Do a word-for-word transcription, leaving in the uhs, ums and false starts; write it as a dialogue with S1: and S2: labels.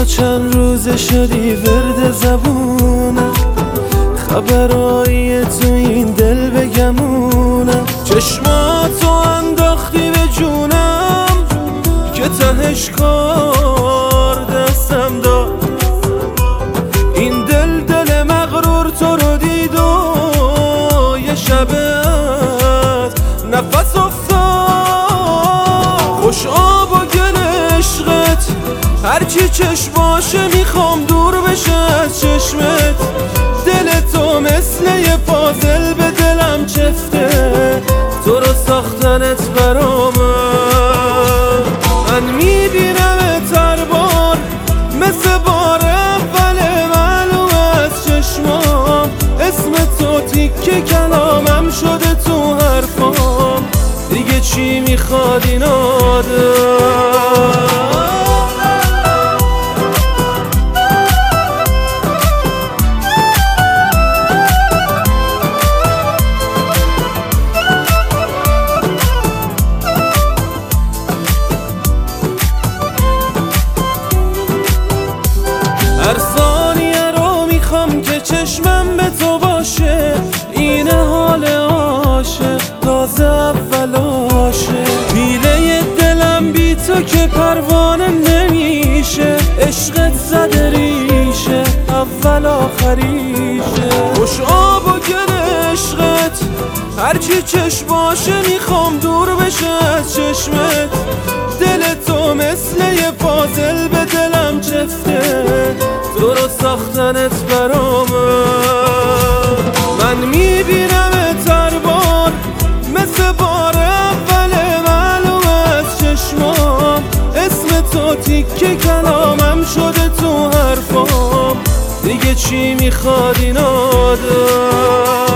S1: چند روز شدی ورد زبونم، خبرایی تو این دل بگمونم. چشماتو انداختی به جونم که تهش کار دستم داد. این دل دل مغرور تو رو دید و یه شبت نفس افتاد. خوش آب و گل عشقت هرچی چشماشه میخوام دور بشه از چشمت. دل تو مثل یه پازل به دلم چفته، تو رو ساختنت برامه. من میبینمت هر بار مثل بار اول معلوم از چشمام. اسم تو تیکه کلامم شده تو حرفام، دیگه چی میخواد این آدم؟ هر ثانیه رو میخوام که چشمم به تو باشه. اینه حال عاشق تازه اولاشه. پیله دلم بی تو که پروانه نمیشه. عشقت زده ریشه اول آخریشه. خوش آب و گل عشقت هرچی چشماشه میخوام دور بشه از چشمت. دل تو مثل یه پازل به دلم چفته، تو رو ساختنت برامه. من میبینمت هر بار مثل بار اول معلوم از چشمام. اسم تو تیکه کلامم شده تو حرفام، دیگه چی میخواد این آدم؟